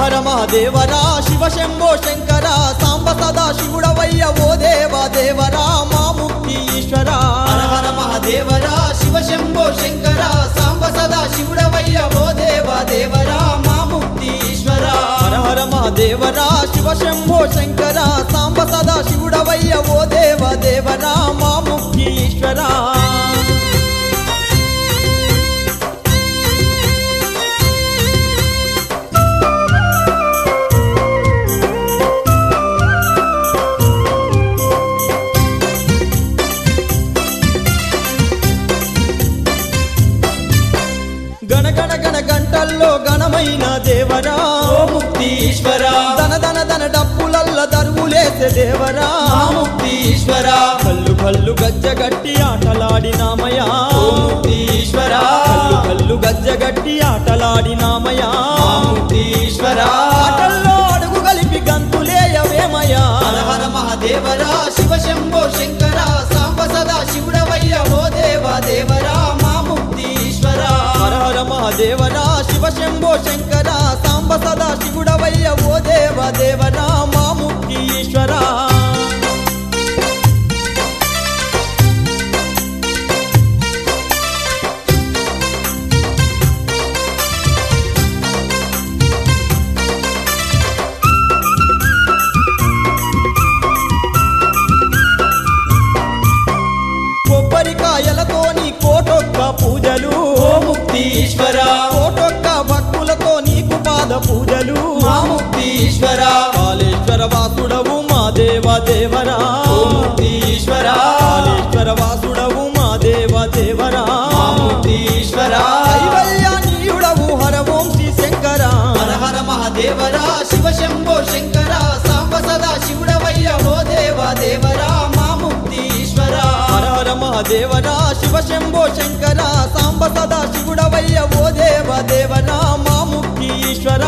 హర మహాదేవరా శివ శంభో శంకర సాంబ సదా శివుడవయ్య ఓ దేవా దేవరా మా ముక్తి ఈశ్వర హర హర మహాదేవరా శివ శంభో శంకర సాంబ సదా శివుడవయ్య ఓ దేవా దేవరా మా ముక్తి ఈశ్వర హర హర మహాదేవరా శివ శంభో శంకర సాంబ సదా శివుడవయ్య ఓ దేవా దేవరా మా ముక్తి ఈశ్వర గణగణ గణ గంటల్లో గణమైన దేవరా ఓ ముక్తి ఈశ్వర దన దన దన డప్పులల్ల దరువులేసే దేవరా మా ముక్తి ఈశ్వర కల్లు కల్లు గజ్జగట్టి ఆటలాడినామయా ఓ ముక్తి ఈశ్వర కల్లు కల్లు గజ్జగట్టి ఆటలాడినామయా మా ముక్తి ఈశ్వర ఆటల్లో అడుగు కలిపి గంతులేయవేమయా హర హర మహాదేవరా శివ శంభో శంకర సాంబ సదా శివుడవయ్య ఓ దేవా దేవరా మా ముక్తి ఈశ్వర హర హర మహాదేవరా శివ శంభో శంకర సాంబ సదా శివుడవయ్య ఓ దేవ దేవరా మా ముక్తి ఈశ్వర కొబ్బరికాయలతోని కోటొక్క పూజలు ఓ ముక్తి ఈశ్వర కోటొక్క భక్తులతో నీకు పాద పూజలు మా ముక్తి ఈశ్వర కాళేశ్వర వాసుడవు మా దేవ దేవరా ఓ ముక్తి ఈశ్వర కాళేశ్వర వాసుడవు మా దేవ దేవరా మా ముక్తి ఈశ్వర కైవల్యానీయుడవు హర ఓం శ్రీ శంకర హర హర మహాదేవరా శివ శంభో శంకర సాంబ సదా శివుడవయ్య ఓ దేవా దేవరా మా ముక్తి ఈశ్వర హర హర మహాదేవరా శివ శంభో శంకర సాంబ సదా శివుడవయ్య ఓ దేవ దేవరా మా ముక్తి ఈశ్వర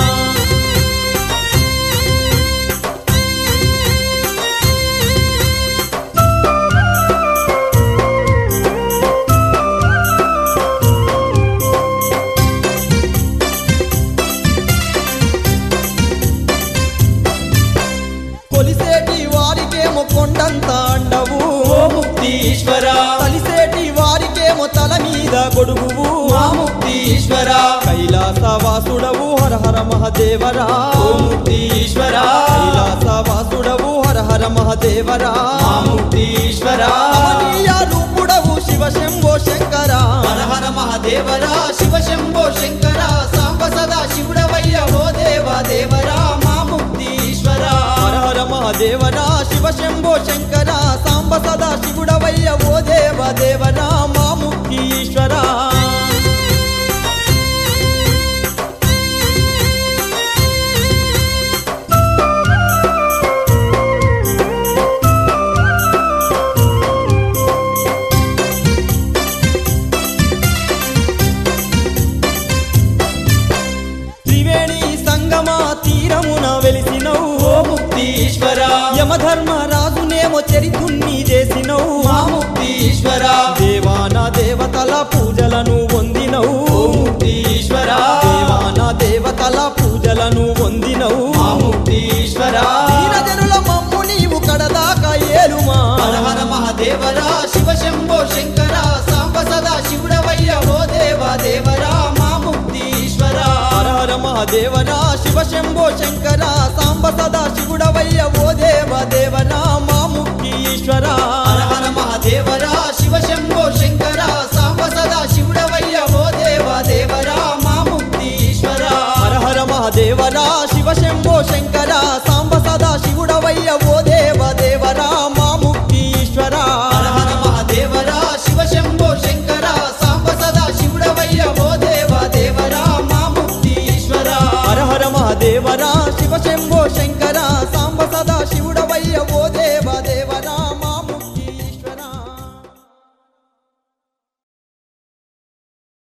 కొలిసేటి వారికేమో కొండంత అండవు ఓ ముక్తి ఈశ్వర కలిసేటి వారికేమో తల మీద గొడుగువు మా ముక్తి ఈశ్వర కైలాసవాసుడవు హర హర మహాదేవరా ఓ ముక్తి ఈశ్వర కైలాసవాసుడవు హర హర మహాదేవరా మా ముక్తి ఈశ్వర కమనీయ రూపుడవు శివ శంభో శంకర హర హర మహాదేవరా శివ శంభో శంకర సాంబ సదా శివుడవయ్య ఓ దేవా దేవరా మా ముక్తి ఈశ్వర హర హర మహాదేవరా శివ శంభో శంకర సాంబ సదా శివుడవయ్య ఓ దేవ దేవరా మా ముక్తి ఈశ్వర త్రివేణి సంగమ తీరమున వెలిసినవు ఓ ముక్తి ఈశ్వర యమధర్మరాజునేమో చరితుణ్ణి చేసినవు మా ముక్తి ఈశ్వర దేవాన దేవతల పూజలను పొందినవు ఓ ముక్తి ఈశ్వర దేవాన దేవతల పూజలను పొందినవు మా ముక్తి ఈశ్వర దీనజనుల మమ్ము నీవు కడదాకా ఏలుమా హర హర మహాదేవరా శివ శంభో శంకర సాంబ సదా శివుడవయ్య ఓ దేవా దేవరా మా ముక్తి ఈశ్వర హర హర మహాదేవరా శివ శంభో శంకర సాంబ సదా శివుడవయ్య ఓ దేవ దేవరా మా ముక్తి ఈశ్వర హర హర మహాదేవరా శివ శంభో శంకర సాంబ సదా శివుడవయ్య ఓ దేవా దేవరా మా ముక్తి ఈశ్వర హర హర మహాదేవరా శివ శంభో శంకర